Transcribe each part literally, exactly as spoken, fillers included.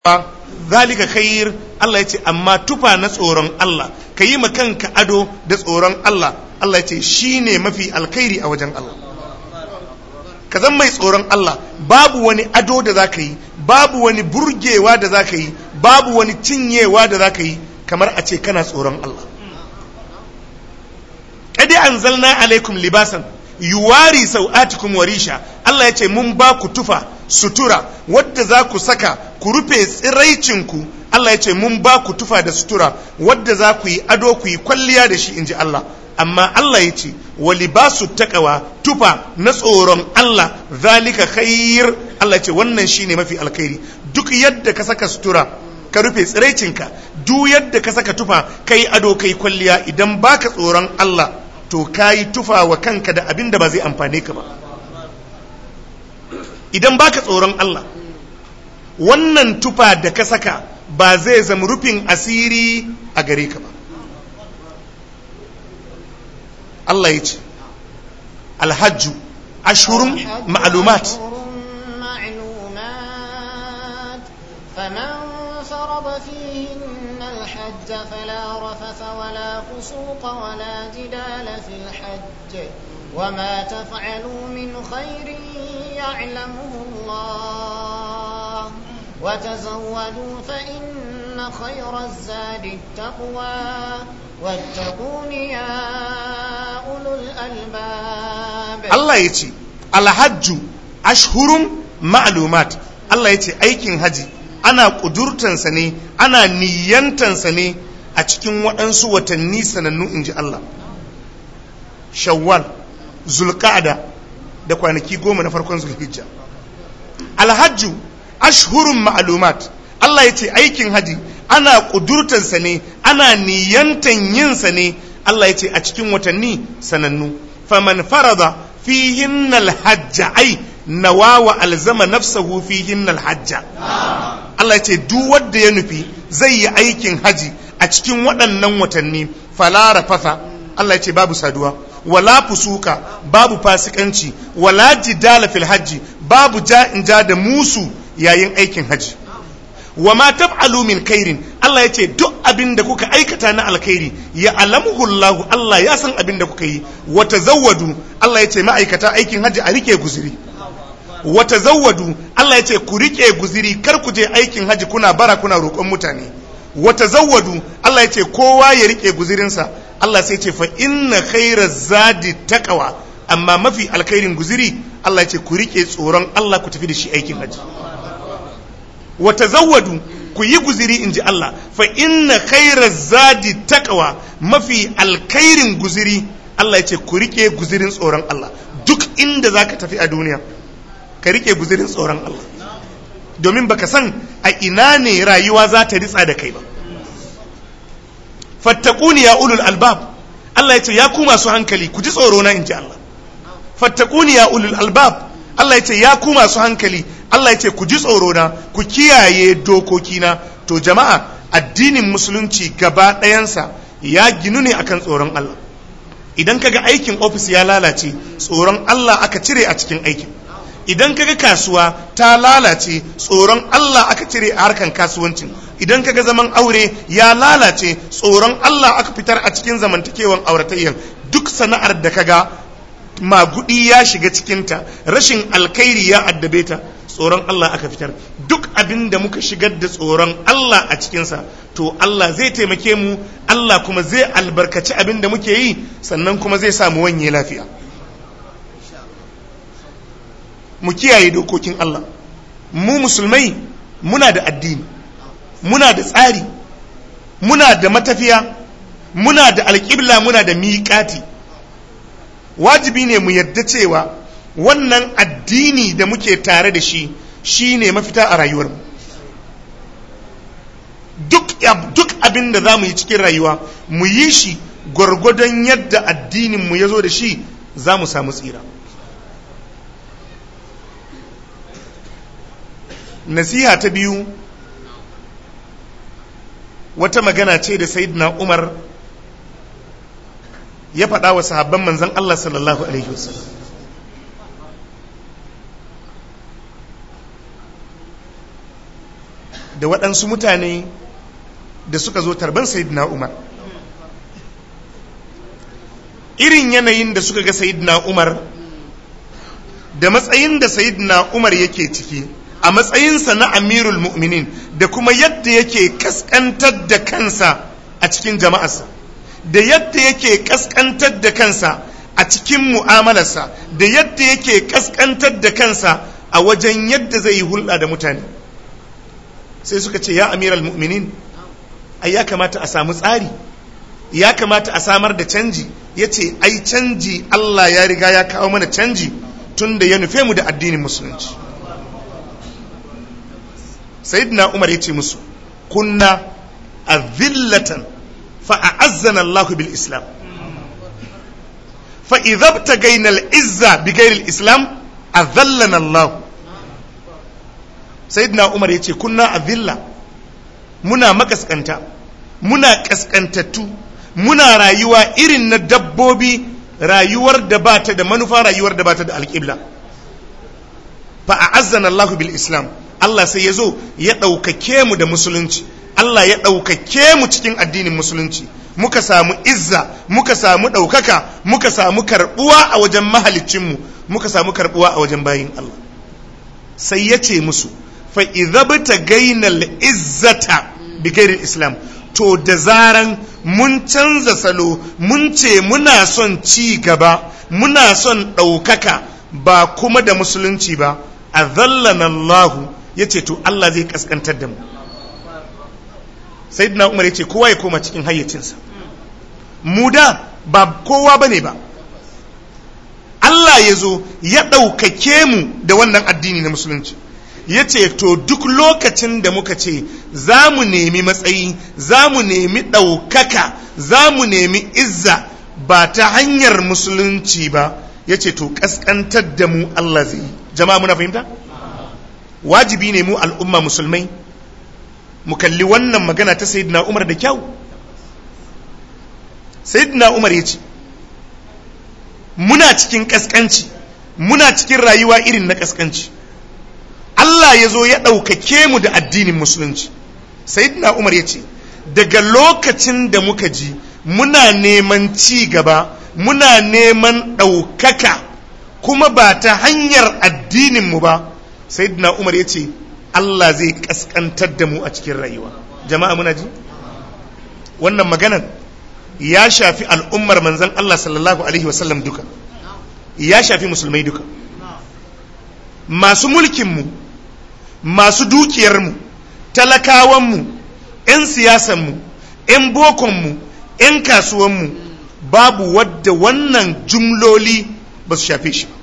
zalika khair. Allah ya ce amma tufa na tsoron Allah ka yi kanka ado da tsoron Allah, Allah ya ce shine mafi alkhairi a wajen Allah. Ka zan mai tsoron Allah, babu wani ado da za ka yi, babu wani burgewa da za ka yi, babu wani cinyewa da za ka yi kamar a ce kana tsoron Allah. Kadi anzalna alaikum libasan yuwari sau'atikum warisha. Allah ya ce mun ba ku tufa sutura wadda za ku saka ku rufe tsiraicinku. Allah ya ce mun ba ku tufa da sutura wadda za ku yi ado ku yi kwalliya da shi, inji Allah. Amma Allah ya ce wa libasu taqwa, tufa na tsoron Allah, zalika khair. Allah ya ce wannan shine mafi alkhairi. Duk yadda ka saka sutura ka rufe tsiraicinka, duk yadda ka saka tufa kai ado kai kwalliya, idan baka tsoron Allah to kayi tufa wa kanka da abin da ba zai amfane ka ba. Idan baka tsoron Allah, wannan tufa da ka saka ba zai zama rufin asiri a gare ka ba. Allah ya ce alhajju ashhurun ma'lumat فمن فرض فيهن الحج فلا رفث ولا فسوق ولا جدال في الحج وما تفعلوا من خير يعلمه الله وتزودوا فإن خير الزاد التقوى واتقون يا أولو الألباب. الله يتي الحج أشهر معلومات. الله يتي أيكين هجي ana ƙudurtansa ne, ana niyyantansa ne a cikin waɗansu watanni sanannu, in ji Allah. Shawwal, Zulqa'ada da kwanaki goma na farkon Zulhijja. Alhajju ashhurun ma'lumat. Allah ya ce aikin haji ana ƙudurtansa ne, ana niyyantan yinsa ne, Allah ya ce a cikin watanni sanannu. Faman farada fihinna alhajja ai nawa wa alzama nafsahu fihinna alhajja. Allah ya ce duk wanda ya nufi zai yi aikin haji a cikin waɗannan watanni, fala rafasa, Allah ya ce babu saduwa, wala fusuka, babu fasikanci, wala jidala fil hajji, babu ja'in ja da musu yayin aikin haji. Wa ma taf'alu min khairin, Allah ya ce duk abin da kuka aikata na alkhairi ya alamuhu Allah, Allah ya san abin da kuka yi. Wa tazawwadu, Allah ya ce ma'aikata aikin haji a rike guzuri. Wata zawadu, Allah ya ce ku rike guziri, kar ku je aikin haji kuna bara kuna roƙon mutane. Wata zawadu, Allah ya ce kowa ya rike guzirinsa. Allah sai ce fa inna khairaz zadi taqwa, amma mafi alkhairin guziri Allah ya ce ku rike tsoron Allah ku tafi da shi aikin haji. Wata zawadu, ku yi guziri, inji Allah, fa inna khairaz zadi taqwa, mafi alkhairin guziri Allah ya ce ku rike guzirin tsoron Allah. Duk inda zaka tafi a duniya ka rike guzirin tsoron Allah, domin baka san a ina ne rayuwa za ta ritsa da kai ba. Fattaquni ya ulul albab, Allah ya ce ya ku masu hankali ku ji tsoro na, inji Allah. Fattaquni ya ulul albab, Allah ya ce ya ku masu hankali, Allah ya ce ku ji tsoro na, ku kiyaye dokokina. To jama'a, addinin musulunci gaba ɗayansa ya ginu ne akan tsoron Allah. Idan kaga aikin ofis ya lalace, tsoron Allah aka cire a cikin aikin. Idan kaga kasuwa ta lalace, tsoron Allah aka cire a harkan kasuwancin. Idan kaga zaman aure ya lalace, tsoron Allah aka fitar a cikin zamantakewan auratayyan. Duk sana'ar da kaga magudi ya shiga cikinta, rashin alkhairi ya addabe ta, tsoron Allah aka fitar. Duk abin da muka shigar da tsoron Allah a cikinsa, to Allah zai taimake mu, Allah kuma zai albarkaci abin da muke yi, sannan kuma zai samu wanye lafiya. Mu kiyaye dokokin Allah. Mu musulmai muna da addini, muna da tsari, muna da matafiya, muna da alƙibla, muna da miƙati. Wajibi ne mu yarda cewa wannan addini da muke tare da shi shine mafita a rayuwarmu. Duk duk abin da za mu yi cikin rayuwa mu yi shi gwargwadon yadda addininmu ya zo da shi, za mu samu tsira. Nasiha ta biyu wata magana ce da Sayyidina Umar ya faɗa wa sahabban manzon Allah sallallahu alaihi wasallam. da waɗansu mutane da suka zo tarban sayyidina Umar. Irin yanayin da suka ga sayyidina Umar da matsayin da sayyidina Umar yake ciki a matsayinsa na amirul mu'minin da kuma yadda yake kaskantar da kansa a cikin jama'arsa, da yadda yake kaskantar da kansa a cikin mu'amalarsa, da yadda yake kaskantar da kansa a wajen yadda zai yi hulɗa da mutane, sai suka ce ya amiral mu'minin, ai ya kamata a samu tsari, ya kamata a samar da canji. Ya ce ai canji Allah ya riga ya kawo mana canji tun da ya nufe mu da addinin musulunci. Sayyidina Umar ya ce musu, kunna azillatan fa a'azzana Allah bil Islam, fa idza btagayna al izza bi ghayri al Islam azallana Allah. Sayyidina Umar ya ce kunna azilla, muna makaskanta, muna kaskantattu, muna rayuwa irin na dabbobi, rayuwar da ba ta da manufa, rayuwar da ba ta da alƙibla. Fa a'azzana Allah bil Islam, Allah sai ya zo ya ɗaukake mu da musulunci, Allah ya ɗaukake mu cikin addinin musulunci, muka samu izza, muka samu ɗaukaka, muka samu karɓuwa a wajen mahalicinmu, muka samu karɓuwa a wajen bayin Allah. Sai ya ce musu, fa idza btagayna al izzata bi ghairi al Islam, to da zaran mun canza salo, mun ce muna son ci gaba, muna son ɗaukaka ba kuma da musulunci ba, azallana Allah, ya ce to Allah zai kaskantar da mu. Sayyidina Umar ya ce kowa ya koma cikin hayyacinsa, mu da ba kowa bane ba, Allah ya zo ya ɗaukake mu da wannan addini na musulunci. Ya ce to duk lokacin da muka ce za mu nemi matsayi, za mu nemi ɗaukaka, za mu nemi izza ba ta hanyar musulunci ba, ya ce to ƙasƙantar da mu Allah zai yi. Jama'a muna fahimta? Wajibi ne mu al'umma musulmai mu kalli wannan magana ta Sayyidina Umar da kyau. Sayyidina Umar ya ce muna cikin ƙasƙanci, muna cikin rayuwa irin na ƙasƙanci, Allah ya zo ya ɗaukake mu da addinin musulunci. Sayyidina Umar ya ce daga lokacin da muka ji muna neman ci gaba, muna neman ɗaukaka kuma ba ta hanyar addininmu ba, Sayyidina Umar ya ce Allah zai ƙasƙantar da mu a cikin rayuwa. Jama'a muna ji? Wannan maganar ya shafi al'ummar manzon Allah sallallahu alaihi wasallam duka, ya shafi musulmai duka. Masu mulkinmu, masu dukiyarmu, talakawanmu, 'yan siyasanmu, 'yan bokonmu, 'yan kasuwanmu, babu wadda wannan jumloli ba su shafe shi.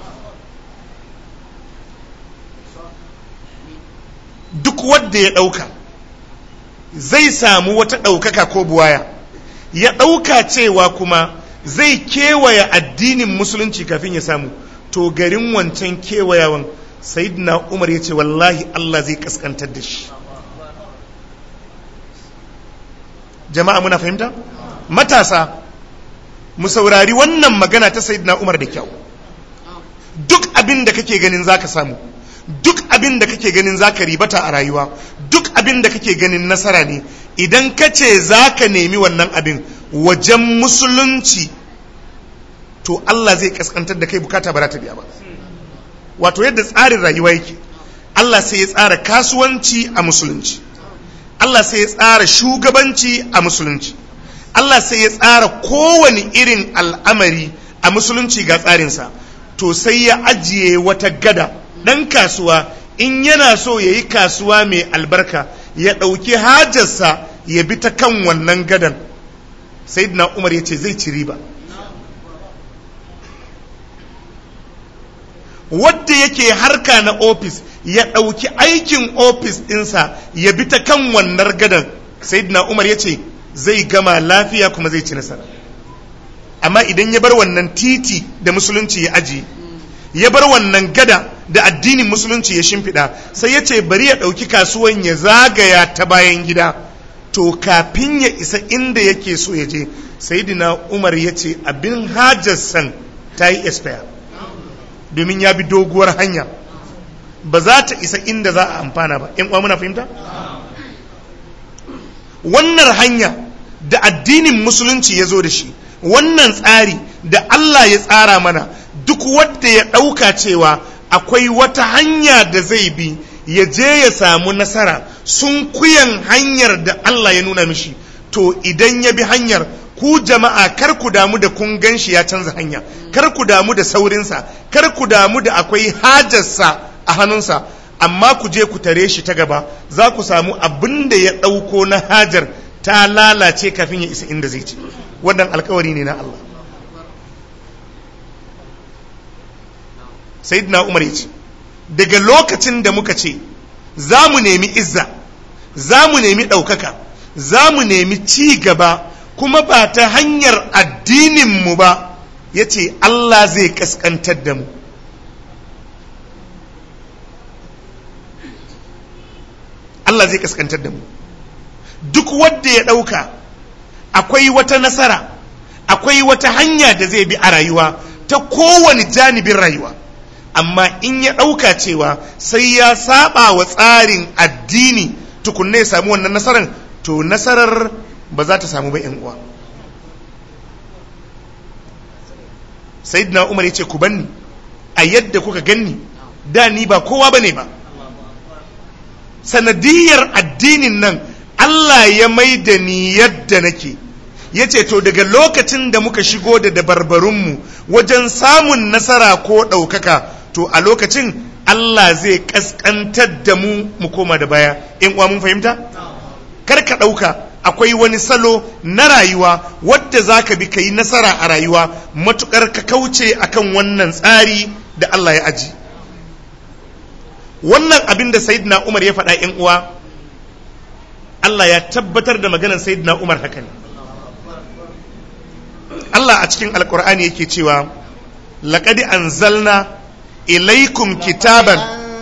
Duk wadda ya ɗauka zai samu wata ɗaukaka ko buwaya, ya ɗauka cewa kuma zai kewaya addinin musulunci kafin ya samu, to garin wancan kewayawan Sayyidina Umar ya ce wallahi Allah zai kaskantar da shi. Jama'a muna fahimta? Matasa mu saurari wannan magana ta Sayyidina Umar da kyau. Duk abin da kake ganin zaka samu, duk abin da kake ganin zaka ribata a rayuwa, duk abin da kake ganin nasara ne, idan ka ce zaka nemi wannan abin wajen musulunci, to Allah zai kaskantar da kai, bukata ba za ta biya ba. Wato yadda tsarin rayuwa yake, Allah sai ya tsara kasuwanci a musulunci, Allah sai ya tsara shugabanci a musulunci, Allah sai ya tsara kowane irin al'amari a musulunci ga tsarinsa, to sai ya ajiye wata gada. Ɗan kasuwa in yana so ya yi kasuwa mai albarka, ya ɗauki hajarsa ya bi ta kan wannan gadan. Sayyidina Umar ya ce zai ci riba. Wadda yake harka na ofis ya ɗauki aikin ofis ɗinsa ya bi ta kan wannan gadan, Sayyidina Umar ya ce zai gama lafiya kuma zai ci nasara. Amma idan ya bar wannan titi da musulunci ya ajiye, ya bar wannan gada da addinin musulunci ya shimfiɗa, sai ya ce bari ya ɗauki kasuwan ya zagaya ta bayan gida, to kafin ya isa inda yake so ya je, Sayyidina Umar ya ce abin hajarsan ta yi expire, domin ya bi doguwar hanya, ba za ta isa inda za a amfana ba. ‘Yan uwa muna fahimta? wannan hanya da addinin musulunci ya zo da shi, wannan tsari da Allah ya tsara mana, duk wanda ya ɗauka cewa akwai wata hanya da zai bi ya je ya samu nasara sun kuyan hanyar da Allah ya nuna mishi, to idan ya bi hanyar, ku jama'a kar ku damu da kun gan shi ya canza hanya, kar ku damu da saurinsa, kar ku damu da akwai hajarsa a hannunsa, amma ku je ku tare shi ta gaba, za ku samu abin da ya ɗauko na hajar ta lalace kafin ya isa inda zai ci. Wannan alkawari ne na Allah. Sayyidina Umar ya ce, daga lokacin da muka ce za mu nemi izza, za mu nemi ɗaukaka, za mu nemi ci gaba, kuma ba ta hanyar addininmu ba, ya ce Allah zai kaskantar da mu. Allah zai kaskantar da mu. Duk wanda ya ɗauka akwai wata nasara, akwai wata hanya da zai bi a rayuwa ta kowane janibin rayuwa, amma in ya ɗauka cewa sai ya saba wa tsarin addini tukunne ya samu wannan nasarar, to nasarar ba za ta samu ba yan uwa. Sayyidina Umar ya ce ku banni a yadda kuka ganni, da ni ba kowa bane ba, sanadiyar addinin nan Allah ya mai da ni yadda nake. Ya ce to daga lokacin da muka shigo da dabarbarunmu wajen samun nasara ko ɗaukaka, to a lokacin Allah zai ƙasƙantar da mu mu koma da baya. In uwa mun fahimta? Kar ka ɗauka akwai wani salo na rayuwa wadda za ka bi ka yi nasara a rayuwa matuƙar ka kauce akan wannan tsari da Allah ya aji. Wannan abin da Sayyidina Umar ya faɗa ‘yan uwa, Allah ya tabbatar da maganar Sayyidina Umar haka ne. Allah a cikin Alƙur'ani yake cewa, laqad anzalna ilaikum kitaban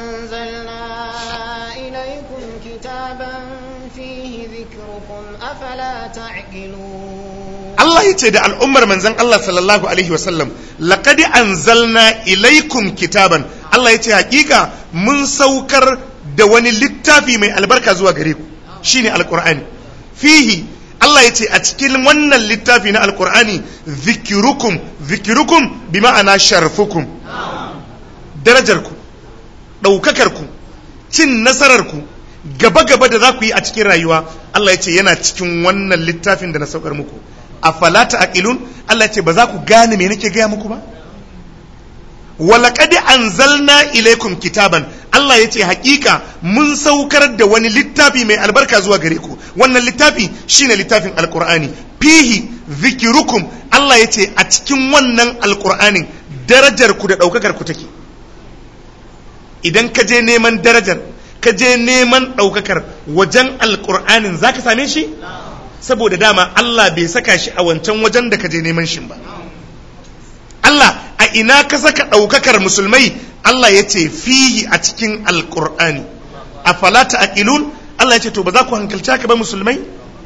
Allah ya ce da al'ummar manzan Allah sallallahu alaihi wasallam, laqad anzalna ilaikum kitaban, Allah ya ce hakika mun saukar da wani littafi mai albarka zuwa gare ku, shine alqur'ani. Fihi Allah ya ce a cikin wannan littafi na alqur'ani zikirukum, zikirukum bi ma'ana sharfukum, darajarku, ɗaukakarku, cin nasararku, gaba-gaba da za ku yi a cikin rayuwa, Allah ya ce yana cikin wannan littafin da na saukar muku. Afala ta'qilun, Allah ya ce ba za ku gane me nake gaya muku ba? Walaqad anzalna ilaykum kitaban, Allah ya ce hakika mun saukar da wani littafi mai albarka zuwa gare ku. Wannan littafi shine littafin alqur'ani. Fihi zikirukum, Allah ya ce a cikin wannan alqur'anin darajar ku da daukakar ku take. Idan ka je neman darajar, ka je neman daukakar wajen alqur'anin zaka same shi? Saboda dama Allah bai saka shi a wancan wajen da ka je neman shi ba. Allah a ina ka saka ɗaukakar musulmai? Allah ya ce fihi a cikin alƙur'ani. A falata aqilun, Allah ya ce to ba za ku hankalci haka ba musulmai?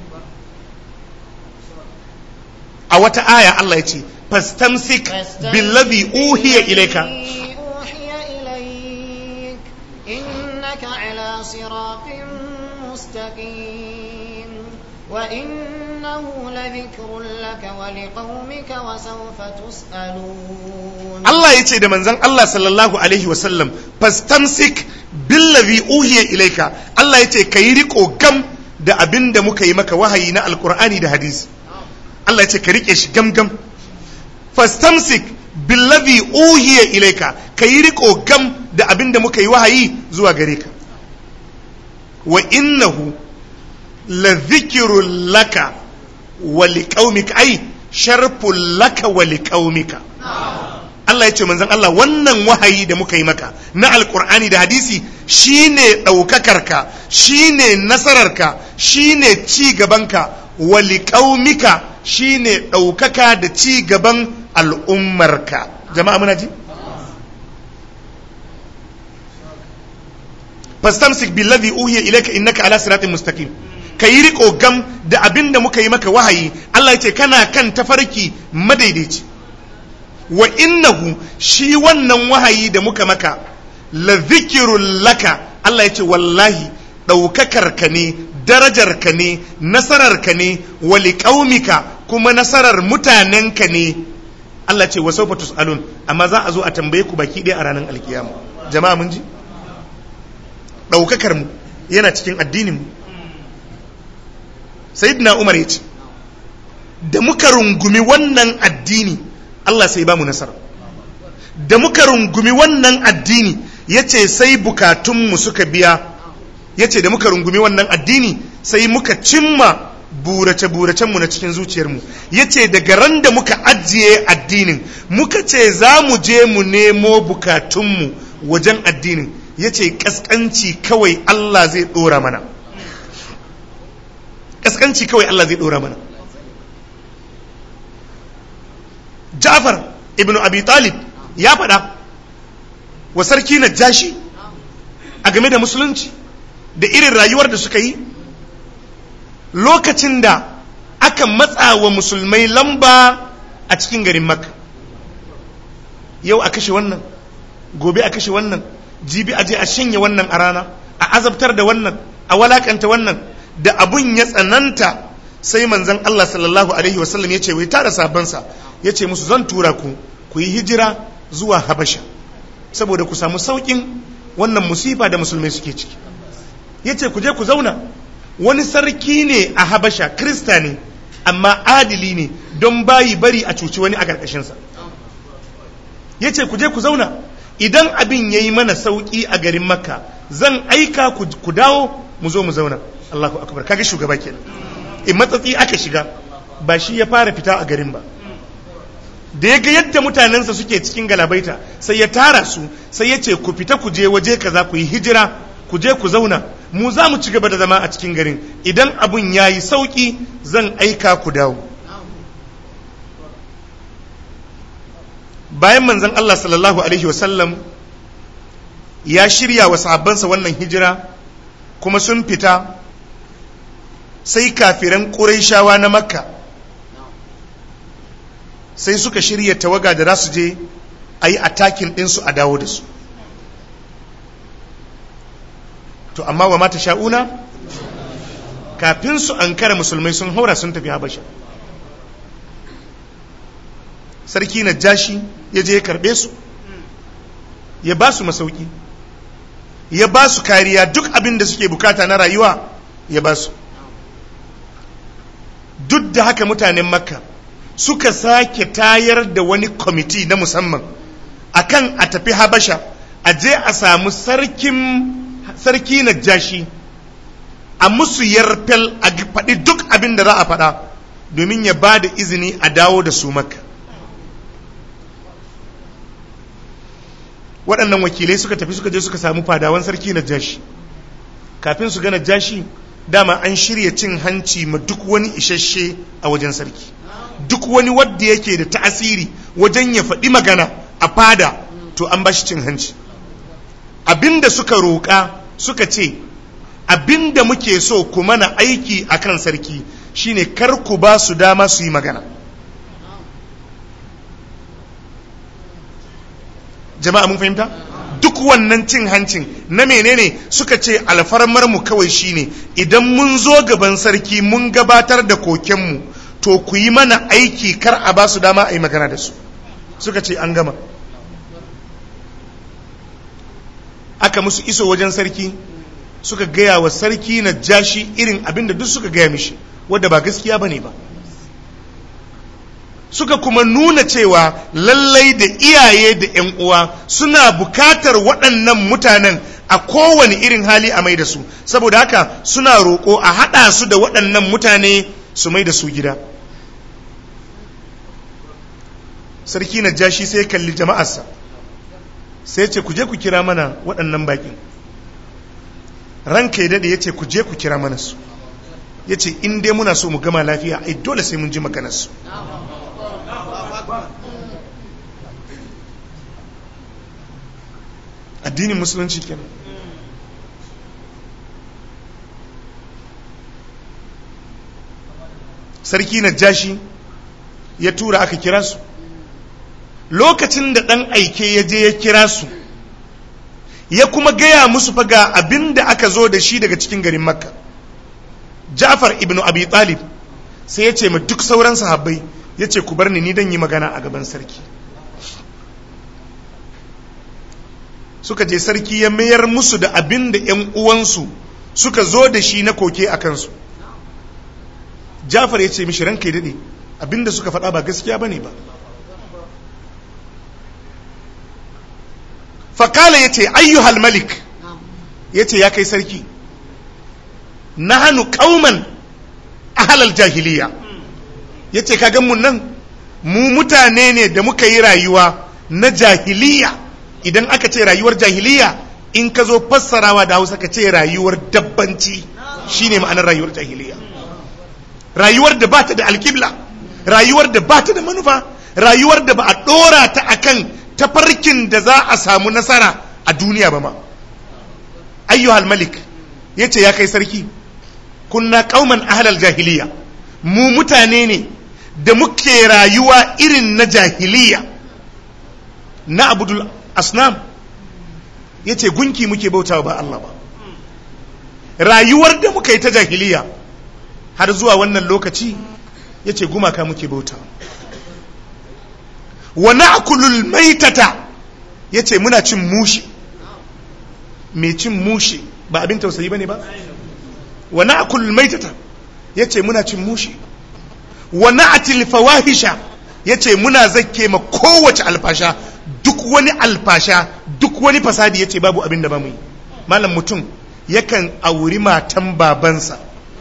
A wata aya Allah ya ce fastamsik billazi uhiya ilayka innaka ala siratin mustaqim wa innahu ladhikrun laka wa liqaumika wa sawfa tus'alun. Allah yace da manzon Allah sallallahu alaihi wa sallam fastamsik billazi uhiya ilayka, Allah yace kai riko gam da abinda muka yi maka wahayi na alqur'ani da hadisi. Allah yace ka rike shi gam gam. Fastamsik billazi uhiya ilayka, kai riko gam da abinda muka yi wahayi zuwa gare ka. Wa innahu la dhikrun laka wa liqaumika, ai sharfun laka wa liqaumika. Allah ya ce manzon Allah wannan wahayi da muka yi maka na alqur'ani da hadisi shine daukakarka, shine nasararka, shine ci gabanka, wa liqaumika shine daukaka da ci gaban al'ummarka. Jama'a muna ji? fastamsik billazi uhiya ilayka innaka ala siratin mustaqim, kayi riko gam da abinda muka yi maka wahayi. Allah ya ce kana kan tafarki madaidaici. Wa innahu shi wannan wahayi da muka maka la dhikrun laka, Allah ya ce wallahi ɗaukakarka ne, darajarka ne, nasararka ne, wali ƙaumika kuma nasarar mutanenka ne. Allah ce wa sawfa tus'alun, amma za a zo a tambaye ku baki ɗaya a ranar alkiyama. Jama'a mun ji? Ɗaukakar mu yana cikin addinin mu. Sayyidina Umar ya ce, da muka rungumi wannan addini, Allah sai ba mu nasara. Da muka rungumi wannan addini, ya ce sai bukatunmu suka biya. Ya ce da muka rungumi wannan addini, sai muka cimma burace-buracenmu na cikin zuciyarmu. Ya ce daga ran da muka ajiye addinin, muka ce za mu je mu nemo bukatunmu wajen addinin, ya ce ƙasƙanci kawai Allah zai ɗora mana. Ƙasƙanci kawai Allah zai ɗora mana. Ja'far ibn Abi Talib ya faɗa wa sarki Najashi a game da musulunci da irin rayuwar da suka yi lokacin da aka matsa wa musulmai lamba a cikin garin Makka. Yau a kashe wannan, gobe a kashe wannan, jibi a je a shanye wannan a rana, a azabtar da wannan, a walakanta wannan. Da abun ya tsananta sai manzon Allah sallallahu alaihi wasallam ya ce wai tara sabansa, ya ce musu zan tura ku ku yi hijira zuwa Habasha saboda ku samu saukin wannan musifa da musulmai suke ciki. Ya ce ku je ku zauna, wani sarki ne a Habasha, Krista ne amma adili ne, don bayi bari a cuci wani a ƙarƙashinsa. Ya ce ku je ku zauna, idan abin ya yi mana sauƙi a garin Makka zan aika ku dawo mu zo mu zauna. Allahu akbar, kaga shugaba kenan. In matsatsi aka shiga, ba shi ya fara fita a garin ba. Da ya ga yadda mutanensa suke cikin galabaita, sai ya tara su, sai ya ce ku fita ku je waje kaza ku yi hijira, ku je ku zauna, mu za mu ci gaba da zama a cikin garin, idan abun ya yi sauƙi zan aika ku dawo. Bayan manzon Allah sallallahu alaihi wasallam ya shirya wa sahabbansa wannan hijira kuma sun fita, sai kafiran Qurayshawa na Makka sai suka shirya tawaga da za su je a yi attacking ɗinsu a dawo da su. To amma wa mata sha'una, kafin su ankara musulmai sun haura sun tafi Habasha. Sarki Najashi ya je ya karɓe su, ya ba su masauki, ya ba su kariya, duk abin da suke bukata na rayuwa ya ba su. Duk da haka mutanen Makka suka sake tayar da wani kwamiti na musamman akan a tafi Habasha, a je a samu sarkin sarki Najashi, a musu yarfel, a faɗi duk abin da za a faɗa domin ya ba da izini a dawo da su Makka. Waɗannan wakilai suka tafi suka je suka samu fadawan sarki Najashi. Kafin su ga Najashi, dama an shirya cin hanci ma duk wani isasshe a wajen sarki, duk wani wadda yake da ta'asiri wajen ya faɗi magana a fada, to an bashi cin hanci. Abinda suka roƙa suka ce, abinda muke so ku mana aiki akan sarki shine kar ku ba su dama su yi magana. Jama'a mun fahimta? Duk wannan cin hancin na menene? Suka ce alfarmar mu kawai shine idan mun zo gaban sarki mun gabatar da kokenmu, to ku yi mana aiki, kar a ba su dama a yi magana da su. Suka ce an gama. Aka musu iso wajen sarki, suka gaya wa sarki Najashi irin abin da duk suka gaya mishi, wadda ba gaskiya bane ba. Suka kuma nuna cewa lallai da iyaye da ‘yan uwa suna bukatar waɗannan mutanen a kowane irin hali a mai da su, saboda haka suna roƙo a haɗa su da waɗannan mutane su mai da su gida. Sarki Najashi sai kalli jama'arsa, sai ce ku je ku kira mana waɗannan baƙin. Ranka ya daɗe ya ce ku je ku kira mana su. Ya ce in dai muna so mu gama lafiya, ai dole sai mun ji maganarsu. Addinin musulunci kenan. Sarki Najashi ya tura aka kira su. Lokacin da ɗan aike ya je ya kira su, ya kuma gaya musu fa ga abin da aka zo da shi daga cikin garin Makka. Ja'far ibn Abi Talib sai ya ce ma duk sauran sahabbai, ya ce ku bar ni ni dan yi magana a gaban sarki. Suka je sarki ya mayar musu da abin da ‘yan uwansu suka zo da shi na koke a kansu. Ja'far ya ce mishi ranka ya daɗe, abin da suka faɗa ba gaskiya ba ne ba. Fakala ya ce ayyuhal malik, ya ce ya kai sarki, na hannu ƙauman ahalal jahiliya, ya ce ka gan mun nan mu mutane ne da muka yi rayuwa na jahiliya. Idan aka ce rayuwar jahiliya, in ka zo fassarawa da Hausa ka ce rayuwar dabbanci, shine ma'anar rayuwar jahiliya. Rayuwar da ba ta da alƙibla, rayuwar da ba ta da manufa, rayuwar da ba a ɗora ta akan tafarkin da za a samu nasara a duniya ba ma. Ayyuhal malik, ya ce ya kai sarki, kunna ƙauman ahlal jahiliya, mu mutane ne da muke rayuwa irin na jahiliya, na abudul asnam, ya ce gunki muke bautawa ba Allah ba. Rayuwar da muka yi ta jahiliya har zuwa wannan lokaci, ya ce gumaka muke bautawa. Wa na'kulul maitata, ya ce muna cin mushi. Mai cin mushi ba abin tausayi bane ba? Wa na'kulul maitata, ya ce muna cin mushi. Wa na'til fawahisha, ya ce muna zakke ma kowace alfasha, duk wani alfasha, duk wani fasadi, ya ce babu abin da ba mu yi. Malam mutum yakan auri matan babansa,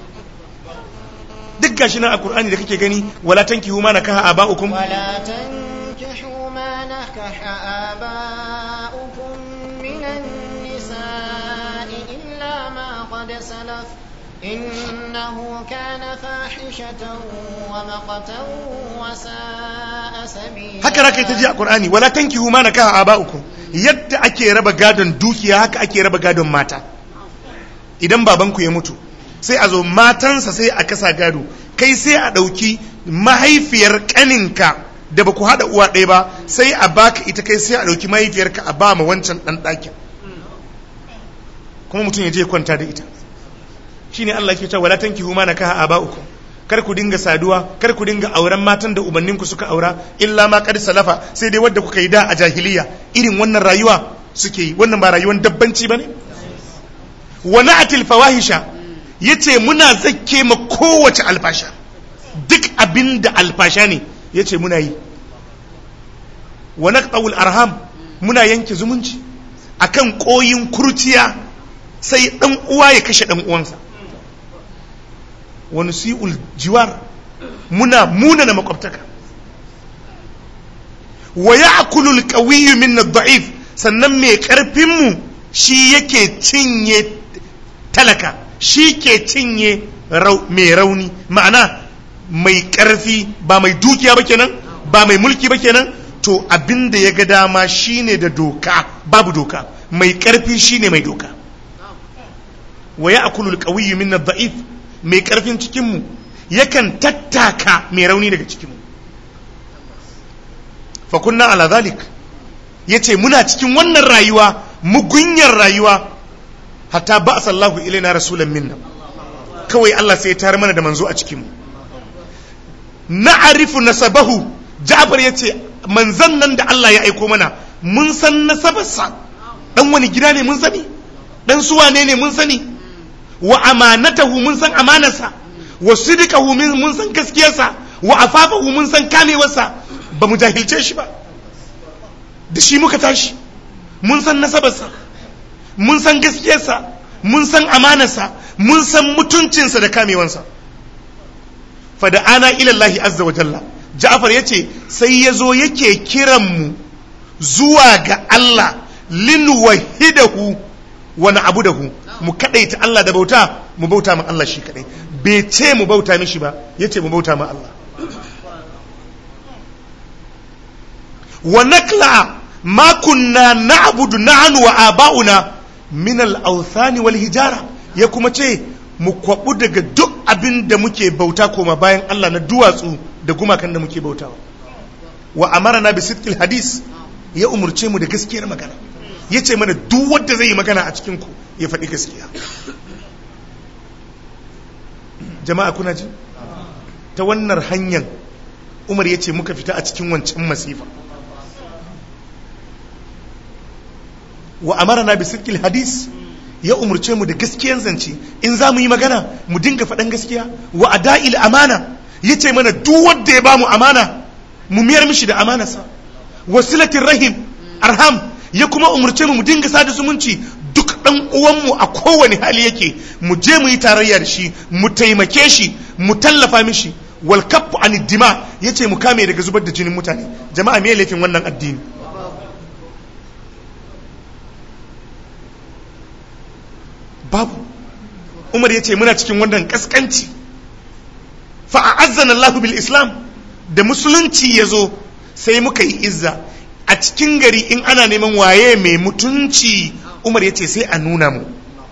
duk gashi nan a Qur'ani da kake gani, wala tankihu ma nakaha aba'ukum, wala tankihu ma nakaha aba'ukum minan nisa'i illa ma qad salaf innahu kana fahishatan wa maqtan wa sa'a sabila. Haka raka ta ji a Qur'ani, wala tankihu ma nakaha aba'ukum. Yadda ake raba gadon dukiya haka ake raba gadon mata. Idan babanku ya mutu, sai a zo matansa sai a kasa gado, kai sai a ɗauki mahaifiyar ƙaninka da ba ku haɗa uwa ɗaya ba, sai a baka ita, kai sai a ɗauki mahaifiyarka a ba ma wancan ɗan ɗakin, kuma mutum ya je kwanta da ita. Shine Allah ke cewa wala tankihu ma nakaha aba'ukum, kar ku dinga saduwa, kar ku dinga auren matan da ubanninku suka aura, illa ma qad salafa, sai dai wadda kuka yi da a jahiliya. Irin wannan rayuwa suke yi, wannan ba rayuwar dabbanci bane. Wa na'til fawahisha, yace muna zakke ma kowace alfasha, duk abinda alfasha ne yace muna yi. Wa naqta'ul arham, muna yanke zumunci akan koyin kurciya, sai dan uwa ya kashe dan uwansa. Wa nusi'ul jiwar, muna muna na makwabtaka. Wa ya'kulul qawiyyu min ad-da'if, sannan mai karfin mu shi yake cinye talaka, shi ke cinye mai rauni. Ma'ana mai ƙarfi ba mai dukiya ba kenan, ba mai mulki ba kenan, to abinda ya ga dama shine da doka, babu doka. Mai ƙarfi shine mai doka. Wa ya'kulul qawiyyu min ad-da'if, mai ƙarfin cikin mu yakan tattaka mai rauni daga cikin mu. Fa kunna ala zalik, yace muna cikin wannan rayuwa, mugunyar rayuwa, hatta ba sallahu ilaina rasulan minna, kawai Allah sai ya tare mana da manzo a cikinmu. Na'arifu nasabahu, Ja'far yace manzon nan da Allah ya aiko mana mun san nasabarsa, dan wani gida ne mun sani, dan su wane ne mun sani, wa amanatahu mun san amanarsa, wa sidqahu mun san gaskiyarsa, wa afafahu mun san kamewarsa, ba mu jahilce shi ba, da shi muka tashi, mun san nasabarsa, mun san gaskiyarsa, mun san amanarsa, mun san mutuncinsa da kamewansa. Fada ana ilallahi azza wa jalla, Ja'far yace sai yazo yake kiran mu zuwa ga Allah, lin wahidahu wa na'budahu, mu kadaita Allah da bauta, mu bauta ma Allah shi kadai. Bai ce mu bauta mishi ba, yace mu bauta ma Allah. Wa nakla ma kunna na'budu nahnu wa aba'una min al-awthani wal hijara, ya kuma ce mu kwabu daga duk abin da muke bauta koma bayan Allah na duwatsu da gumakan da muke bautawa. Wa amarna bi sidqil hadis, ya umurce mu da gaskiyar magana. ya ce mana duk wanda zai yi magana a cikinku ya faɗi gaskiya. Jama'a kuna ji? Ta wannan hanyar Umar ya ce muka fita a cikin wancan masifa. Wa amarna bi sidqil hadis, ya umurce mu da gaskiyan zance, in za mu yi magana mu dinga faɗan gaskiya. Wa ada'il amana, ya ce mana duk wanda ya ba mu amana mu miyar mishi da amanarsa. Wasilatir rahim, arham, ya kuma umurce mu mu dinga sada zumunci. Duk ɗan uwanmu a kowane hali yake mu je mu yi tarayya da shi, mu taimake shi, mu tallafa mishi. Wal kaffu anid dima, yace mu kame daga zubar da jinin mutane. Jama'a me laifin wannan addini? Babu. Umar yace muna cikin wannan kaskanci. Fa a'azzana Allahu bil Islam, da musulunci yazo sai muka yi izza. A cikin gari in ana neman waye mai mutunci, Umar yace sai a nuna mu.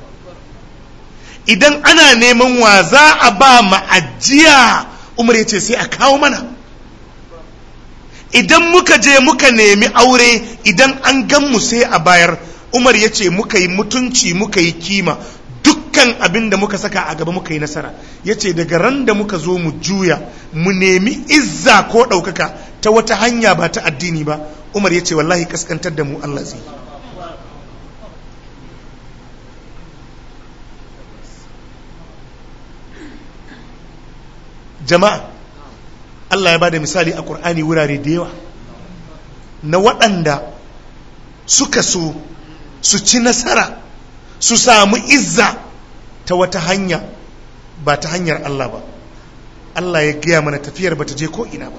Idan ana neman wa za a ba ma'ajiya, Umar ya ce sai a kawo mana. Idan muka je muka nemi aure, idan an gan mu sai a bayar. Umar ya ce muka yi mutunci, muka yi kima, dukkan abin da muka saka a gaba muka yi nasara. Ya ce daga ran da muka zo mu juya mu nemi izza ko ɗaukaka ta wata hanya ba ta addini ba, Umar ya ce wallahi kaskantar da mu Allah zai. Jama'a, Allah ya bada misali a Ƙur'ani wurare da yawa na waɗanda suka so su ci nasara, su samu izza ta wata hanya ba ta hanyar Allah ba. Allah ya gaya mana tafiyar ba ta je ko ina ba.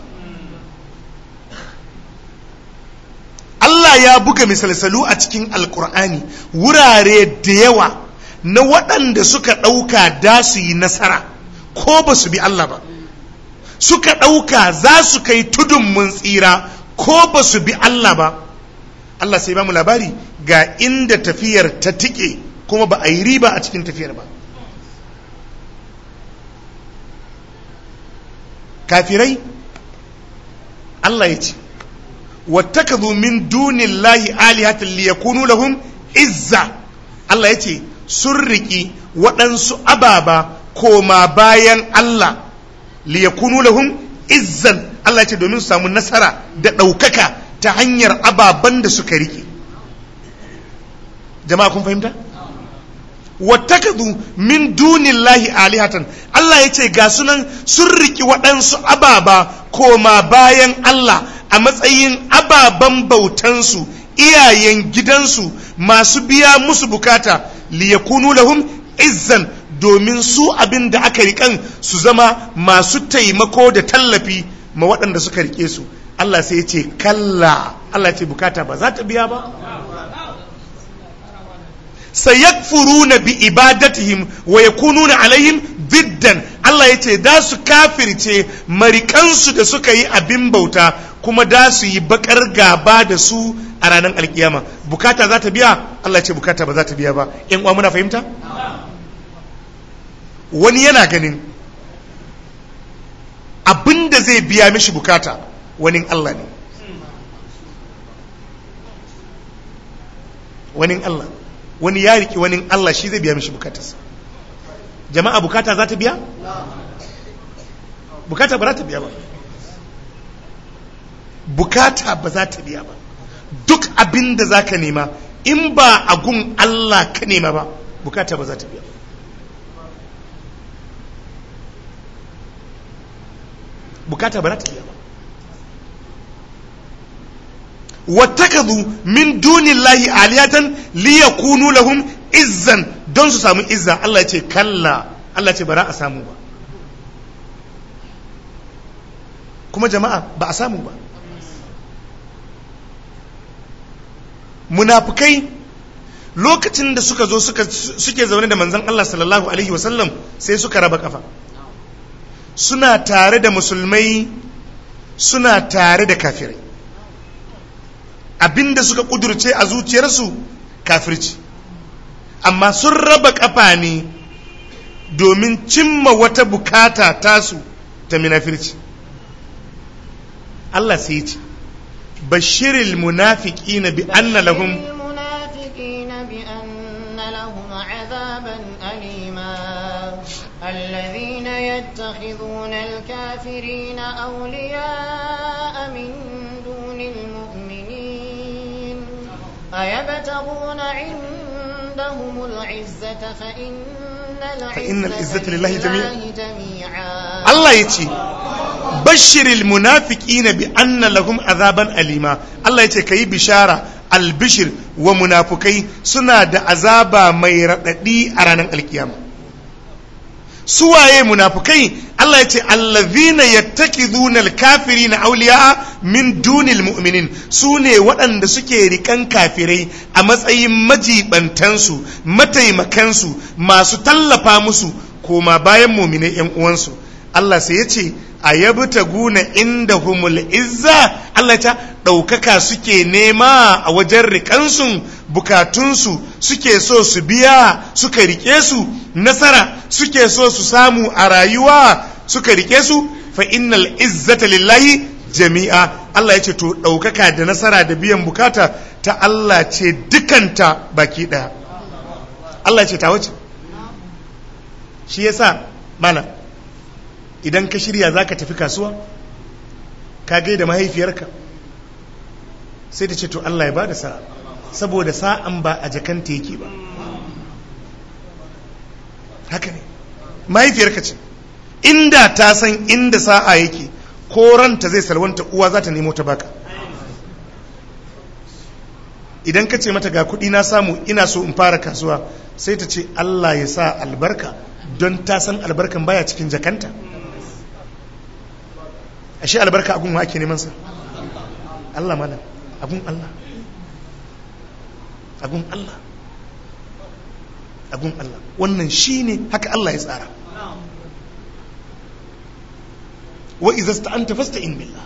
Allah ya buga misalsalu a cikin Alƙur'ani wurare da yawa na waɗanda suka ɗauka da su yi nasara ko ba su bi Allah ba, suka ɗauka za su kai tudun mun tsira ko ba su bi Allah ba. Allah sai ba mu labari ga inda tafiyar ta tike kuma ba a yi riba a cikin tafiyar ba. Kafirai, Allah ya ce wattakadhu min dunillahi alihatan liyakunu lahum izza. Allah ya ce sun riki waɗansu ababa koma bayan Allah liyakunu lahum izzan. Allah ya ce domin su samu nasara da ɗaukaka ta hanyar ababan da suka rike. Jama'a kun fahimta? wattakadhu min dunillahi alihatan. Allah ya ce ga sunan sun riki waɗansu ababa koma bayan Allah a matsayin ababan bautansu, iyayen gidansu masu biya musu bukata, liyakunu lahum izzan, domin su abin da aka rikan su zama masu taimako da tallafi ma waɗanda suka rike su. Allah sai ya ce kalla, Allah ce bukata ba za ta biya ba. sayakfuruna bi ibadatihim wa yakununa alaihim diddan. Allah ya ce da su kafirce marikansu da suka yi abin bauta kuma da su yi bakar gaba da su a ranar alkiyama. Bukata za ta biya? Allah ya ce bukata ba za ta biya ba. Yan uwa muna fahimta? Wani yana ganin abin da zai biya mishi bukata wani Allah ne, wani Allah, wani ya riki wani Allah shi zai biya mishi bukatarsa. Jama'a bukata za ta biya? Bukata ba za ta biya ba. Bukata ba za ta biya ba. Duk abin da za ka nema in ba a gun Allah ka nema ba, bukata ba za ta biya ba. Bukata ba za ta biya ba. wattakadhu min dunillahi aliyatan liyakunu lahum izzan, don su samu izza. Allah ya ce kalla, Allah ya ce ba za a samu ba. Kuma jama'a ba a samu ba. Munafukai lokacin da suka zo suka suke zaune da manzon Allah sallallahu alaihi wasallam sai suka raba kafa. Suna tare da musulmai, suna tare da kafirai. Abinda suka kudurce a zuciyarsu kafirci, amma sun raba kafa ne domin cimma wata bukata tasu ta munafirci. Allah sai ya ce bashiril munafiqina bi anna lahum الذين يتخذون الكافرين أولياء من دون المؤمنين أيبتغون عندهم العزة فإن فإن العزة لله جميعا جميعا Allah ya ce bashiril munafiqina bi anna lahum azaban alima Allah ya ce kai bishara albishir wa munafukai suna da azaba mai raɗaɗi a ranar alkiyama. Suwaye munafukai? Allah ya ce allazina yattakiduna alkafirina awliya min dunil mu'minin, su ne waɗanda suke rikan kafirai a matsayin majibantansu, mataimakansu, masu tallafa musu koma bayan mu'minai yan uwansu. Allah sai ya ce a yabta guna inda humul izza, Allah ta ɗaukaka suke nema a wajen rikansu, bukatunsu suke so su biya suka rike su, nasara suke so su samu a rayuwa suka rike su, fa innal izzata lillahi jami'a. Allah ya ce to ɗaukaka da nasara da biyan bukata ta Allah ce dukanta baki ɗaya. Allah ya ce ta wace shi yasa mana idan ka shirya za ka tafi kasuwa ka gaida mahaifiyarka sai ta ce to Allah ya bada sa'a, saboda sa'an ba a jakanta yake ba. Haka ne, mahaifiyarka ce inda ta san inda sa'a yake ko ranta zai salwanta uwa za ta nemo ta baka. Idan ka ce mata ga kuɗi na samu ina so in fara kasuwa, sai ta ce Allah ya sa albarka, don ta san albarkan baya cikin jakanta. Ashe albarka agun wa ake neman sa? Allah mana, agun Allah, agun Allah, agun Allah. Wannan shine haka Allah ya tsara. Wa idza sta'anta fasta'in billah.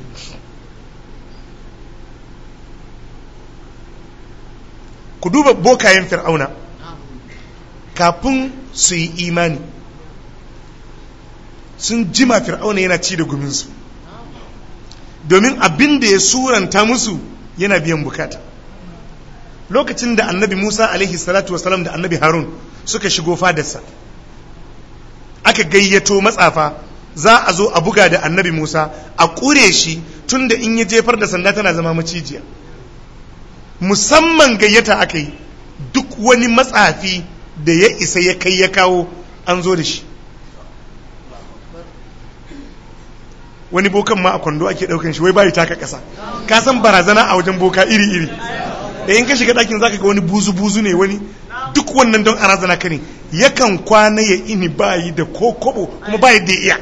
Ku duba bokayen Fir'auna kafin su yi imani, sun jima Fir'auna yana ci da guminsu, domin abin da ya suranta musu yana biyan bukata. Lokacin da annabi Musa alaihi salatu wasalam da annabi Harun suka shigo fadarsa, aka gayyato matsafa za a zo a buga da annabi Musa a ƙure shi, tun da in ya jefar da sanda tana zama macijiya. Musamman gayyata aka yi, duk wani matsafi da ya isa ya kai ya kawo an zo da shi. Wani bokan ma a kwando ake daukan shi, wai bayi taka kasa. Ka san barazana a wajen boka iri-iri, da in ka shiga ɗakin zaka ga wani buzu-buzu ne, wani duk wannan don a razana ka ne. Yakan kwana ya ini bayi da kokobo kuma bayi da iya.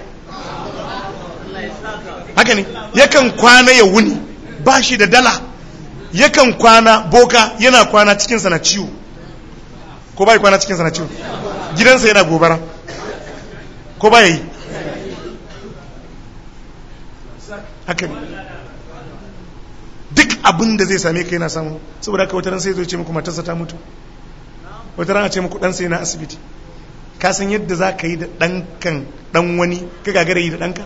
Haka ne, yakan kwana ya wuni ba shi da dala, yakan kwana boka yana kwana cikinsa na ciwo, ko bai kwana cikinsa na ciwo, gidansa yana gobara, ko bai yi. Haka ne, duk abin da zai same ka yana samu. Saboda haka wataran sai zo ce muku matarsa ta mutu, wataran a ce muku ɗansa yana asibiti. Ka san yadda za ka yi da ɗankan ɗan wani ka gagara yi da ɗanka?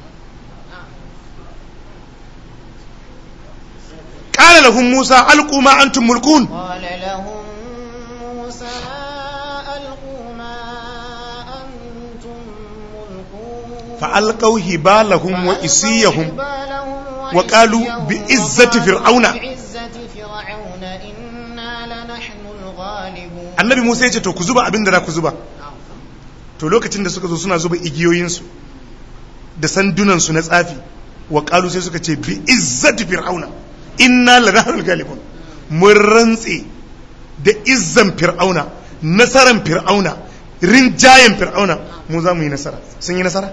قال لهم موسى ألقوا ما أنتم ملقون قال لهم موسى ألقوا ما أنتم ملقون فألقوا هبالهم وإسيهم وقالوا بعزة فرعون annabi Musa ya ce to ku zuba abin da za ku zuba. To lokacin da suka zo suna zuba igiyoyinsu da sandunansu na tsafi, wa qalu sai suka ce bi izzati fir'auna inna lanahnu galibun, mun rantse da izzan fir'auna, nasaran fir'auna, rinjayen fir'auna, mu za mu yi nasara. Sun yi nasara?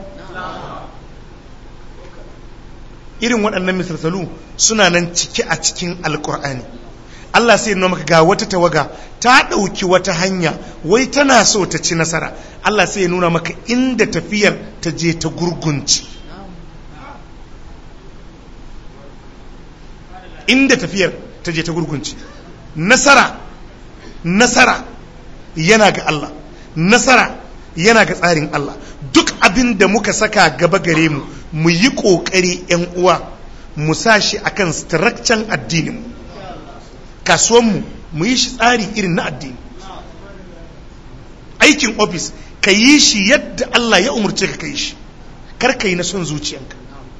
Irin waɗannan misalsalu suna nan cike a cikin alkur'ani. Allah sai nuna maka ga wata tawaga ta ɗauki wata hanya, wai tana so ta ci nasara. Allah sai ya nuna maka inda tafiyar ta je ta gurgunci, inda tafiyar ta je ta gurgunci. Nasara, nasara yana ga Allah, nasara yana ga tsarin Allah. Duk abin da muka saka gaba gare mu, mu yi ƙoƙari ‘yan uwa, mu sa shi akan structure addininmu. Kasuwanmu mu yi shi tsari irin na addini, aikin ofis ka yi shi yadda Allah ya umurce ka kai shi, kar ka yi na son zuciyanka.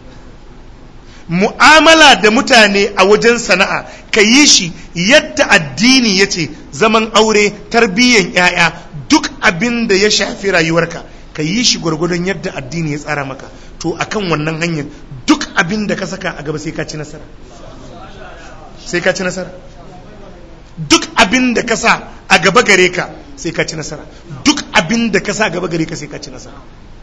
Mu'amala da mutane a wajen sana'a ka yi shi yadda addini ya ce, zaman aure, tarbiyyan 'ya'ya, duk abin da ya shafi rayuwarka ka yi shi gwargwadon yadda addini ya tsara maka. To akan wannan hanyar duk abin da ka saka a gaba sai ka ci nasara, sai ka ci nasara. Duk abin da ka sa a gaba gare ka sai ka ci nasara, duk abin da ka sa a gaba gare ka sai ka ci nasara.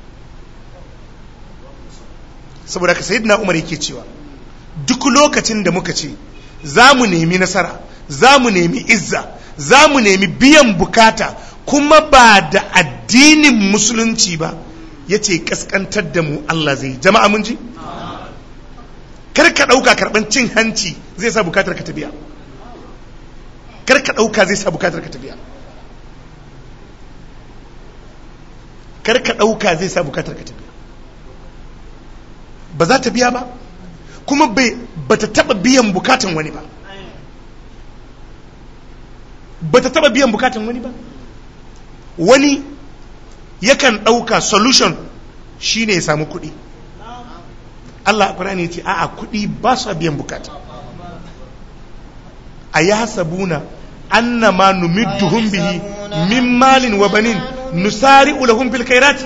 Saboda ka sayyidina Umar yake cewa duk lokacin da muka ce za mu nemi nasara, za mu nemi izza, za mu nemi biyan bukata kuma ba da addinin musulunci ba, ya ce kaskantar da mu Allah zai. Jama'a mun ji? Kar ka ɗauka karɓar cin hanci zai sa bukatar ka ta biya, kar ka ɗauka zai sa bukatar ka ta biya, kar ka ɗauka zai sa bukatar ka ta biya. Ba za ta biya ba, kuma ba ta taɓa biyan bukatan wani ba, ba ta taɓa biyan bukatan wani ba. Wani yakan ɗauka solution shine ya samu kuɗi. Allah a Qur'ani ya ce a'a, kuɗi ba su biyan bukata. A ya sabuna annama numidduhum bihi min malin wa banin nusari'u lahum fil khairat.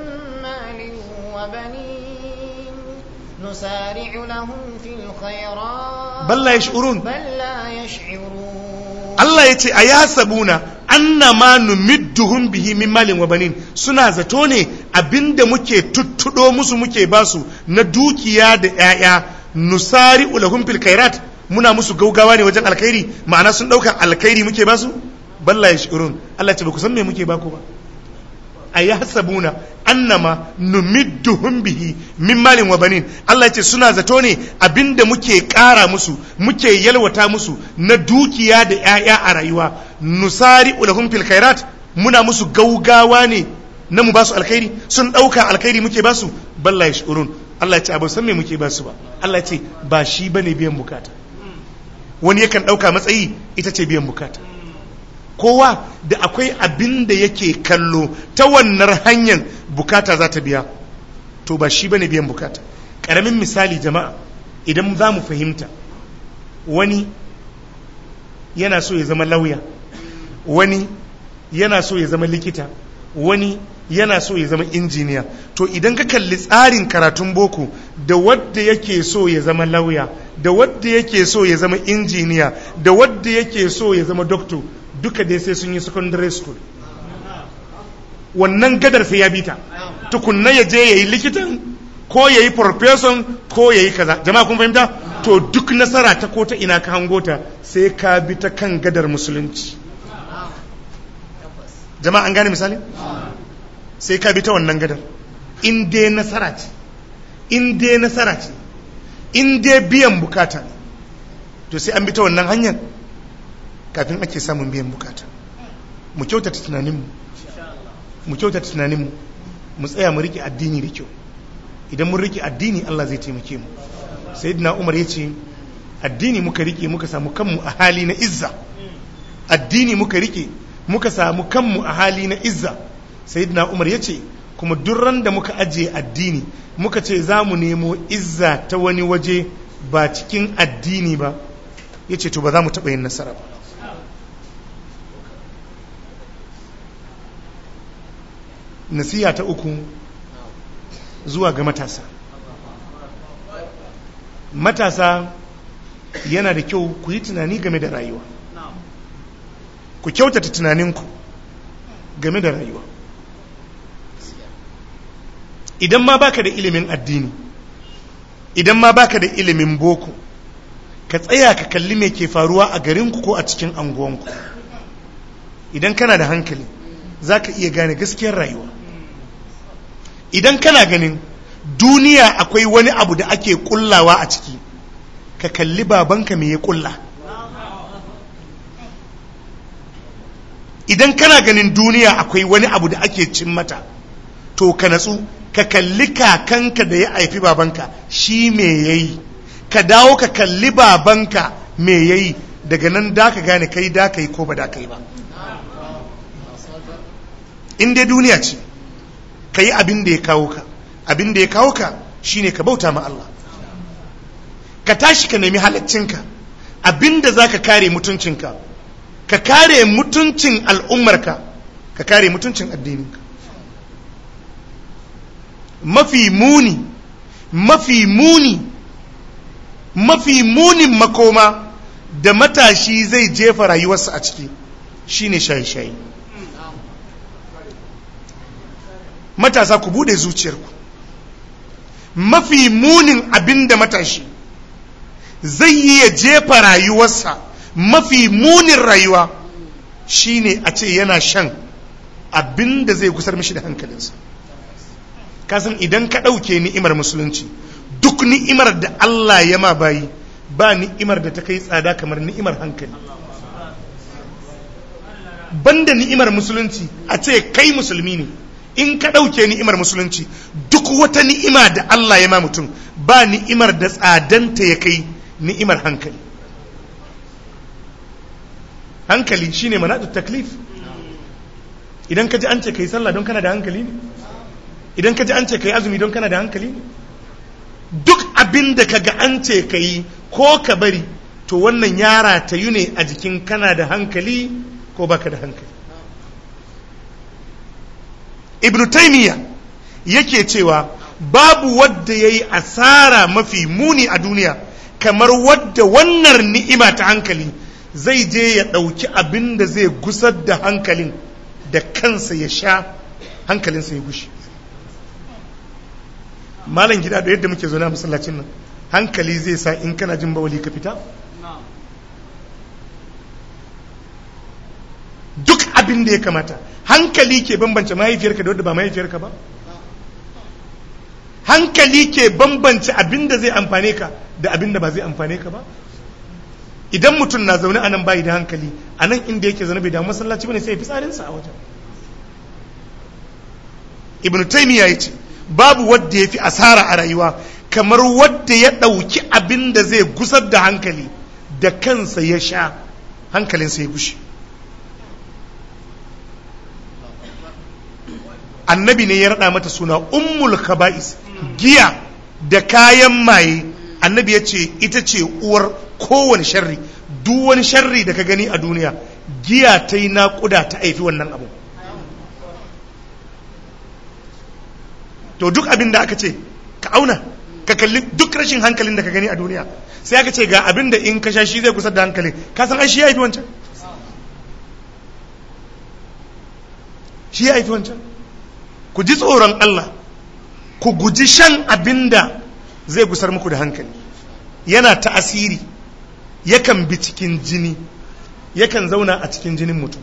نسارع لهم في الخيرات بل لا يشعرون بل لا يشعرون Allah ya ce a ya sabuna annama numidduhum bihi min malin wa banin, suna zato ne abinda muke tuttudo musu muke basu na dukiya da 'ya'ya, nusari'u lahum fil khairat, muna musu gaugawa ne wajen alkhairi, ma'ana sun dauka alkhairi muke basu. Balla yashurun, Allah ya ce ba ku san me muke baku ba. ayahsabuna annama numidduhum bihi min malin wa banin, Allah ya ce suna zato ne abinda muke ƙara musu muke yalwata musu na dukiya da 'ya'ya a rayuwa, nusari ulahum fil khairat, muna musu gaugawa ne na mu basu alkhairi, sun dauka alkhairi muke basu. Balla yashurun, Allah ya ce abu san me muke basu ba. Allah ya ce ba shi bane biyan bukata. Wani yakan dauka matsayi ita ce biyan bukata. Kowa da akwai abin da yake kallo ta wannan hanyar bukata za ta biya, to ba shi bane biyan bukata. Karamin misali jama'a, idan za mu fahimta, wani yana so ya zama lauya, wani yana so ya zama likita, wani yana so ya zama injiniya. To idan ka kalli tsarin karatun boko, da wadda yake so ya zama lauya, da wadda yake so ya zama injiniya, da wadda yake so ya zama doctor, duka dai sai sun yi secondary school. Wannan gadar sai ya bita tukunna ya je yayi likitan ko yayi professor ko yayi kaza. Jama'a kun fahimta? To duk nasara ta ko ta ina ka hangota sai ka bi ta kan gadar musulunci. Jama'a an gane misali? Sai ka bi ta wannan gadar. In dai nasara ce, in dai nasara ce, in dai biyan bukata, to sai an bi ta wannan hanyar kafin ake samun biyan bukata. Mu kyautata tunaninmu, mu kyautata tunaninmu, mu tsaya mu rike addini da kyau. Idan mun rike addini, Allah zai taimake mu. Sayyidina Umar ya ce addini muka rike muka samu kanmu a hali na izza, addini muka rike muka samu kanmu a hali na izza. Sayyidina Umar ya ce kuma durran da muka ajiye addini muka ce za mu nemo izza ta wani waje ba cikin addini ba, ya ce to ba za mu taɓa yin nasara ba. Nasiha ta uku zuwa ga matasa. Matasa yana da kyau ku yi tunani game da rayuwa, ku kyautata tunaninku game da rayuwa. Idan ma baka da ilimin addini, idan ma baka da ilimin boko, ka tsaya ka kalli me ke faruwa a garinku ko a cikin anguwanku. Idan kana da hankali za ka iya gane gaskiyar rayuwa. Idan kana ganin duniya akwai wani abu da ake kullawa a ciki, ka kalli babanka me ya kulla. Idan kana ganin duniya akwai wani abu da ake cin mata, to ka natsu ka kalli kakanka da ya haifi babanka shi me yayi, ka dawo ka kalli babanka me yayi. Daga nan da ka gane kai da kai ko ba da kai ba. in dai duniya ce ka yi abin da ya kawo ka abin da ya kawo ka shine ka bauta ma Allah ka tashi ka nemi halaccinka abin da za ka kare mutuncinka ka kare mutuncin al'ummarka ka kare mutuncin addininka mafi muni mafi muni mafi munin makoma da matashi zai jefa rayuwarsa a ciki shine shaye-shaye. Matasa ku bude zuciyarku, mafi munin abin da matashi zai yi ya jefa rayuwarsa, mafi munin rayuwa shine a ce yana shan abin da zai gusar mishi da hankalinsa. Kasan idan ka ɗauke ni'imar musulunci, duk ni'imar da Allah ya ma bayi, ba ni'imar da ta kai tsada kamar ni'imar hankali. Banda ni'imar musulunci a ce kai musulmi ne, in ka ɗauke ni'imar musulunci, duk wata ni'ima da Allah ya ma mutum, ba ni'imar da tsadanta ya kai ni'imar hankali. Hankali shine manatut taklif. Idan ka ji an ce kai sallah don kana da hankali ne, idan ka ji an ce kai azumi don kana da hankali ne, duk abin da ka ga an ce ka yi ko ka bari, to wannan yara ta yi ne a jikin kana da hankali ko baka da hankali. Ibn Taymiyyah yake cewa babu wadda ya yi asara mafi muni a duniya kamar wadda wannan ni'ima ta hankali zai je ya ɗauki abin da zai gusar da hankalin da kansa ya sha hankalinsa ya gushi. Malam gida da yadda muke zo na masallacin nan, hankali zai sa in kana jin bawali ka fita? Duk abin da ya kamata, hankali ke bambance mahaifiyarka da wadda ba mahaifiyarka ba? Hankali ke bambance abin da zai amfane ka da abin da ba zai amfane ka ba? Idan mutum na zaune a nan bayi da hankali, a nan inda yake zaune bai damu masallaci bane sai ya fi tsarinsa a wajen. Ibn Taymiyyah ya ce babu wadda ya fi asara a rayuwa kamar wadda ya ɗauki abin da zai gusar da hankali da kansa ya sha hankalinsa ya gushe. Annabi ne ya raɗa mata suna ummul khaba'is, giya da kayan maye. Annabi ya ce ita ce uwar kowane sharri, duk wani sharri da ka gani a duniya, giya ta yi naƙuda ta haifi wannan abu. To duk abin da aka ce ka auna, ka kalli duk rashin hankalin da ka gani a duniya, sai aka ce ga abin da in ka sha shi zai kusa da hankali, ka san ai shi ya haifi wancan, shi ya haifi wancan. Ku ji tsoron Allah, ku guji shan abin da zai gusar muku da hankali. Yana ta'asiri, yakan bi cikin jini, yakan zauna a cikin jinin mutum.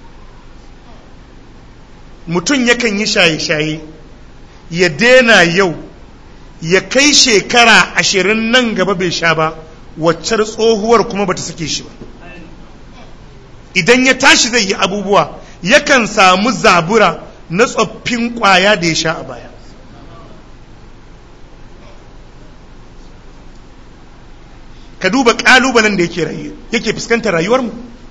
Mutum yakan yi shaye-shaye, ya dena yau, ya kai shekara ashirin nan gaba bai sha ba, waccar tsohuwar kuma bata sake shi ba. Idan ya tashi zai yi abubuwa, yakan samu zabura na tsoffin kwaya da ya sha a baya. Ka duba ƙalubalen da yake yake fuskantar rayuwarmu.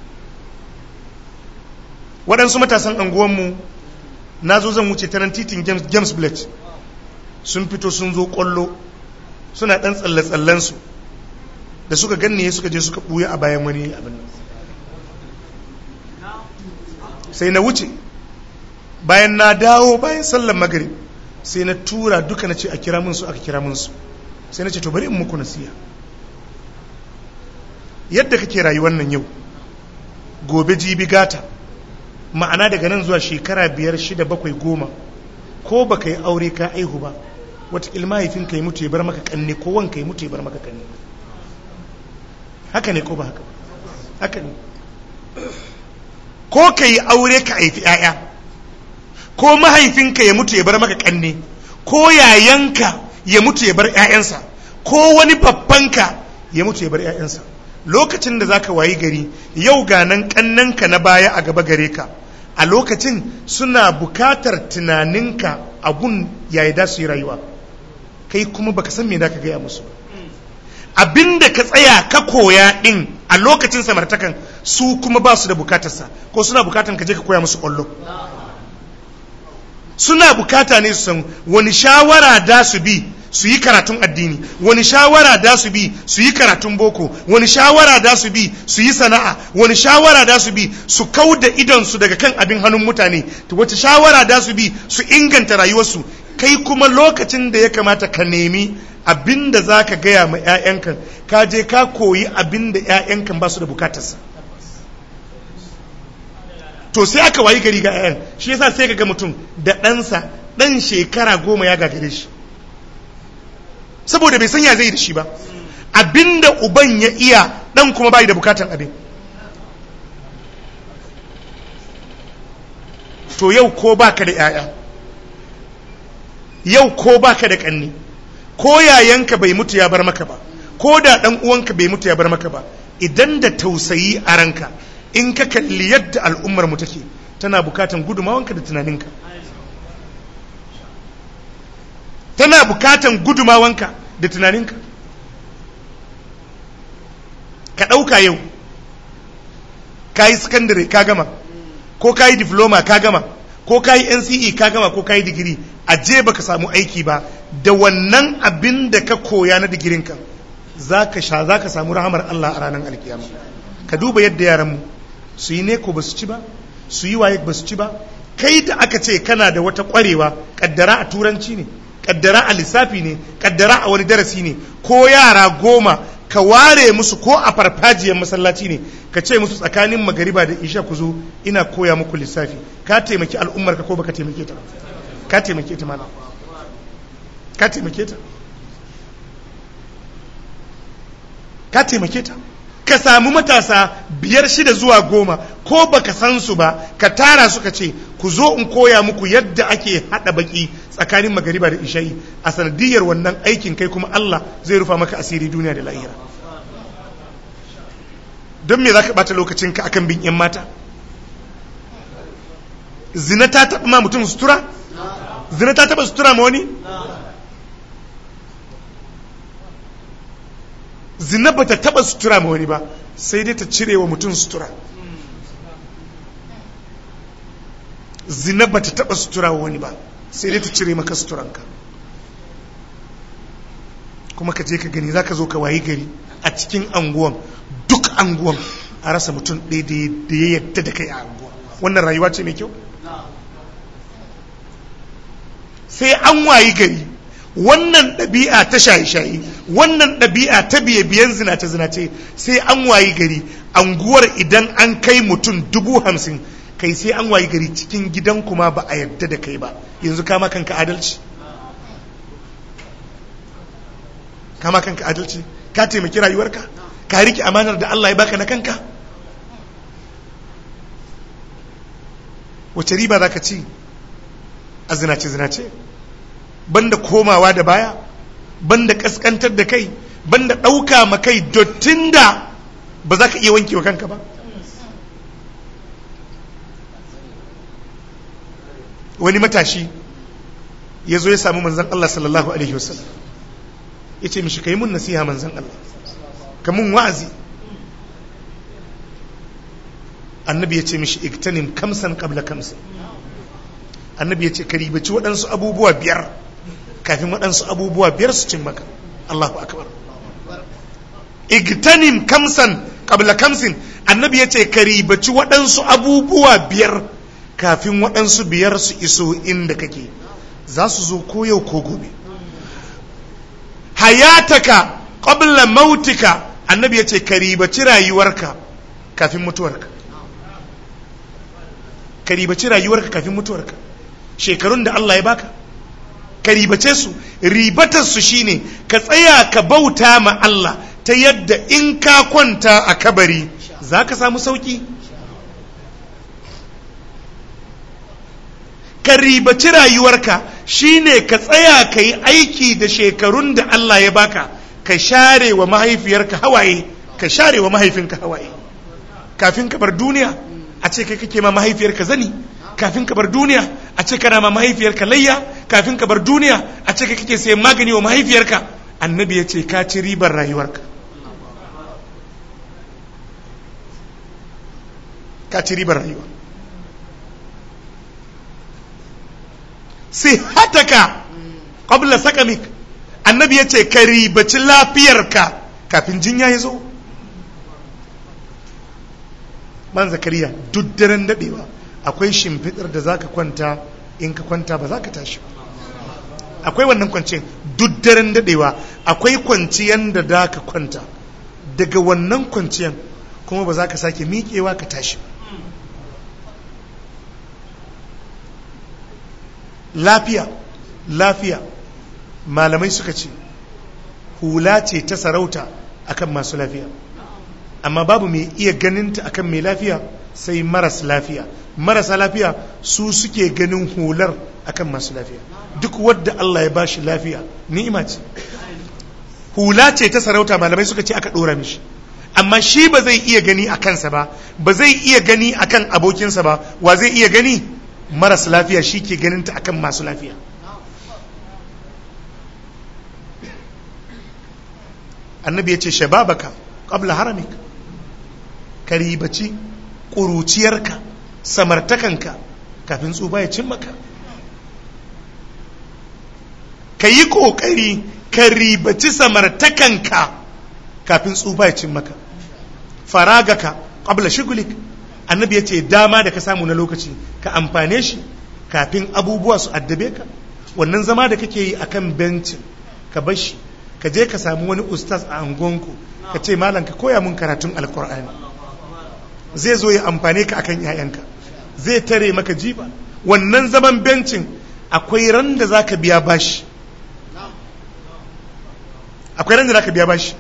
Waɗansu matasan anguwanmu, na zo zan wuce taron titin James, James Blake, sun fito sun zo ƙwallo, suna ɗan tsalle-tsallensu, da suka ganne suka je suka ɓuya a bayan wani abin nan. Sai na wuce, bayan na dawo bayan sallar magrib, sai na tura duka na ce a kira min su, aka kira min su. Sai na ce to bari in muku nasiha. Yadda kake rayuwar nan yau, gobe jibi gata, ma'ana daga nan zuwa shekara biyar shida bakwai goma, ko baka yi aure ka aihu ba, wataƙil mahaifinka ya mutu ya bar maka kanne, ko wanka ya mutu ya bar maka kanne. Haka ne ko ba haka? Haka ne. Ko ka yi aure ka haifi 'ya'ya, ko mahaifinka ya mutu ya bar maka kanne, ko yayanka ya mutu ya bar 'ya'yansa, ko wani babbanka ya mutu ya bar 'ya'yansa. Lokacin da zaka wayi gari, yau ga nan kannanka na baya a gaba gare ka, a lokacin suna bukatar tunaninka abun yayi da su yi rayuwa, kai kuma baka san me da ka gaya musu. Abinda ka tsaya ka koya din a lokacin samartakan, su kuma ba su da bukatarsa, ko suna bukatan ka je ka koya musu kwallo. suna bukata ne su san wani shawara da su bi su yi karatun addini, wani shawara da su bi su yi karatun boko, wani shawara da su bi su yi sana'a, wani shawara da su bi su kau da idonsu daga kan abin hannun mutane, to wace shawara da su bi su inganta rayuwarsu. Kai kuma lokacin da ya kamata ka nemi abin da za ka gaya ma 'ya'yanka, ka je ka koyi abin da 'ya'yanka ba su da bukatarsa. To sai aka wayi gari ga 'ya'yan, shi yasa sai ka ga mutum da ɗansa ɗan shekara goma ya gagare shi, saboda bai san ya zai da shi ba. Abinda uban ya iya ɗan kuma bai da bukatan abin. To yau ko baka da 'ya'ya, yau ko baka da ƙanni, ko yayanka bai mutu ya bar maka ba, ko da ɗan uwanka bai mutu ya bar maka ba, idan da tausayi a ranka, in ka kalli yadda al'ummar mu take, tana bukatan gudumawanka da tunaninka, tana bukatan gudumawanka da tunaninka. Ka ɗauka yau ka yi sakandare ka gama, ko ka yi diploma ka gama, ko ka yi N C E ka gama, ko ka yi digiri, a je baka samu aiki ba, da wannan abin da ka koya na digirinka za ka sha, za ka samu rahamar Allah a ranar alkiyama. Ka duba yadda yaranmu su yi neko ba su ci ba, su yi waye ba su ci ba. Kai da aka ce kana da wata ƙwarewa, kaddara a turanci ne, kaddara a lissafi ne, kaddara a wani darasi ne, ko yara goma ka ware musu, ko a farfajiyar masallaci ne, ka ce musu tsakanin magariba da isha ku zo ina koya muku lissafi. Ka taimaki al'ummar ka ko baka taimake ta? Ka taimake ta mana, ka taimake ta, ka taimake ta. Ka samu matasa biyar shida zuwa goma, ko baka san su ba, ka tara su ka ce ku zo in koya muku yadda ake hada baki tsakanin magariba da isha'i. A sanadiyar wannan aikin kai kuma Allah zai rufa maka asiri duniya da lahira. Don me zaka bata lokacinka akan bin yan mata? Zina ta taba ma mutum sutura? Zina ta taba sutura ma wani? Zina ba ta taba sutura ma wani ba, sai dai ta cire wa mutum sutura. Zina ba ta taba sutura wa wani ba, sai dai ta cire maka suturanka. Kuma ka je ka gani, za ka zo ka wayi gari a cikin anguwan, duk anguwan a rasa mutum ɗaya da ya yadda da kai a anguwan. Wannan rayuwa ce mai kyau? Sai an wayi gari wannan ɗabi'a ta shaye-shaye, wannan ɗabi'a ta biye-biyen zinace-zinace, sai an wayi gari anguwar idan an kai mutum dubu hamsin, kai sai an wayi gari cikin gidan kuma ba a yadda da kai ba. Yanzu kama kanka adalci? Kama kanka adalci? Ka taimaki rayuwarka? Ka riƙe amanar da Allah ya baka na kanka? Wace riba za ka ci a zinace-zinace? Banda komawa da baya, banda kaskantar da kai, banda ɗauka ma kai dottin da ba za ka iya wanke wa kanka ba. Wani matashi ya zo ya samu manzan Allah sallallahu alaihi wasallam, ya ce mishi, ka yi mun nasiha manzan Allah, ka mun wa'azi. Annabi ya ce mishi, iktanim kamsan qabla kamsan. Annabi ya ce ka ribaci waɗansu abubuwa biyar kafin waɗansu abubuwa biyar su cin maka. Allahu akbar. Igtanim kamsan qabla kamsin. Annabi ya ce ka ribaci waɗansu abubuwa biyar kafin waɗansu biyar su iso inda kake. Za su zo ko yau ko gobe. Hayataka qabla mautika. Annabi ya ce ka ribaci rayuwarka kafin mutuwarka. Ka ribaci rayuwarka kafin mutuwarka. Shekarun da Allah ya baka, ka ribace su. Ribatar su shine ka tsaya ka bauta ma Allah ta yadda in ka kwanta a kabari za ka samu sauki. Ka ribaci rayuwarka shine ka tsaya ka yi aiki da shekarun da Allah ya baka, ka share wa mahaifiyarka hawaye, ka share wa mahaifinka hawaye. Kafin ka bar duniya a ce kai kake ma mahaifiyarka zani, kafin ka bar duniya a ce kana ma mahaifiyarka layya, kafin ka bar duniya a ce kai kake sayan magani wa mahaifiyarka. Annabi ya ce ka ci ribar rayuwarka, ka ci ribar rayuwa. sihataka qabla sakamik, annabi yace ka ribaci lafiyarka kafin jinya ya zo. Man Zakariya, duk daren dadewa akwai shimfidar da zaka kwanta, in ka kwanta ba za ka tashi ba. Akwai wannan kwanciyar duk daren dadewa, akwai kwanciyar da za ka kwanta, daga wannan kwanciyar kuma ba za ka sake miƙewa ka tashi ba. Lafiya, lafiya, malamai suka ce hula ce ta sarauta akan masu lafiya, amma babu mai iya ganinta akan mai lafiya sai maras lafiya. Marasa lafiya su suke ganin hular akan masu lafiya. Duk wadda Allah ya bashi lafiya ni'ima ce. Hula ce ta sarauta, malamai suka ce aka dora mishi, amma shi ba zai iya gani a kansa ba, ba zai iya gani akan abokinsa ba. Wa zai iya gani? Maras lafiya shi ke ganinta akan masu lafiya. Annabi ya ce shababaka qabla haramik, ka ribaci ƙuruciyarka, samartakanka kafin tsufa ya cin maka. Ka yi ƙoƙari ka ribaci samartakanka kafin tsufa ya cin maka. Faragaka qabla shigulik, annabi ya ce dama da ka samu na lokaci ka amfane shi kafin abubuwa su addabe ka. Wannan zama da kake yi akan bencin ka bar shi, ka je ka samu wani ustaz a angonku ka ce malam ka koya mun karatun alkur'ani, zai zo ya amfane ka akan 'ya'yanka, zai tare maka jiba. Wannan zaman bencin akwai ran da zaka biya bashi, akwai ran da zaka biya bashi.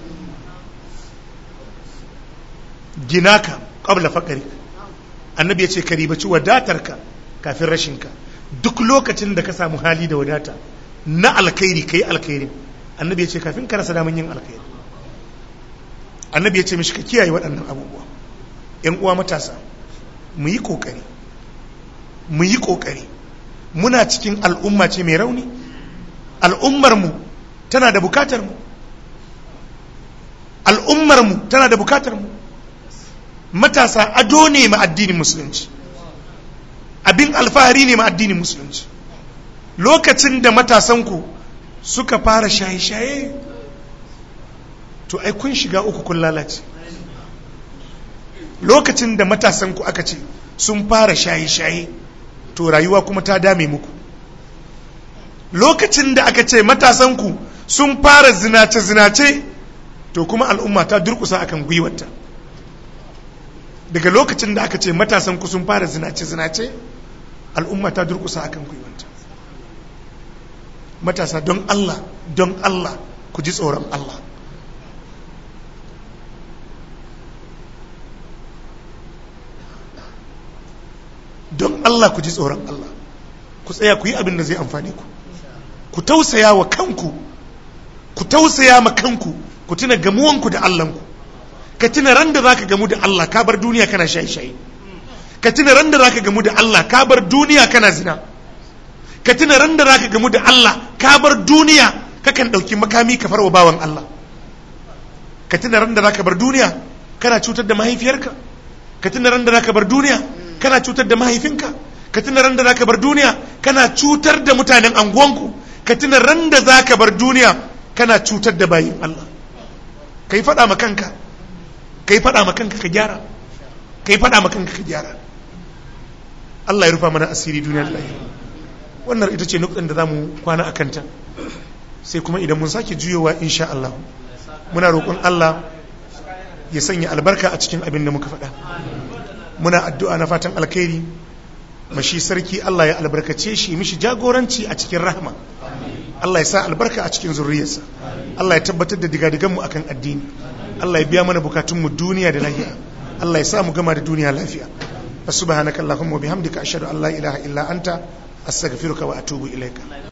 Ginaka qabla faqri, annabi ya ce ka ribaci wadatarka kafin rashinka. Duk lokacin da ka samu hali da wadata na alkhairi kai alkhairi, annabi ya ce kafin ka rasa daman yin alkhairi. Annabi ya ce mishi ka kiyaye waɗannan abubuwa. ‘Yan uwa matasa, mu yi ƙoƙari, mu yi ƙoƙari. Muna cikin al'umma ce mai rauni, al'ummarmu tana da bukatar mu, al'ummarmu tana da bukatar mu. Matasa ado ne ma addinin musulunci, abin alfahari ne ma addinin musulunci. Lokacin da matasanku suka fara shaye-shaye, to ai kun shiga uku kun lalace. Lokacin da matasanku aka ce sun fara shaye-shaye, to rayuwa kuma ta dame muku. Lokacin da aka ce matasanku sun fara zinace-zinace, to kuma al'umma ta durkusa akan gwiwarta. Daga lokacin da aka ce matasanku sun fara zinace-zinace, al'umma ta durkusa akan gwiwarta. Matasa, don Allah, don Allah ku ji tsoron Allah. Don Allah ku ji tsoron Allah, ku tsaya ku yi abin da zai amfane ku, ku tausaya wa kanku, ku tausaya ma kanku, ku tuna gamuwanku da Allahnku. Ka tuna ran da zaka gamu da Allah ka bar duniya kana shaye-shaye, ka tuna ran da zaka gamu da Allah ka bar duniya kana zina, ka tuna ran da zaka gamu da Allah ka bar duniya kakan dauki makami ka farwa bawan Allah, ka tuna ran da zaka bar duniya kana cutar da mahaifiyarka, ka tuna ran da zaka bar duniya kana cutar da mahaifinka, ka tuna ran da zaka bar duniya kana cutar da mutanen anguwanku, ka tuna ran da zaka bar duniya kana cutar da bayin Allah. Kai fada ma kanka, kai fada ma kanka ka gyara, kai fada ma kanka ka gyara. Allah ya rufa mana asiri duniya da lahira. Wannan ita ce nukɗin da zamu kwana akan ta, sai kuma idan mun sake juyowa insha Allah. Muna roƙon Allah ya sanya albarka a cikin abin da muka faɗa. Muna addu'a na fatan alkhairi mashi sarki Allah ya albarkace shi, mishi jagoranci a cikin rahma. Allah ya sa albarka a cikin zurriyarsa. Allah ya tabbatar da digadigan mu akan addini. Allah ya biya mana bukatun mu duniya da lahira. Allah ya sa mu gama da duniya lafiya. Subhanakallahumma wa bihamdika ashhadu an la ilaha illa anta astaghfiruka wa atubu ilaika.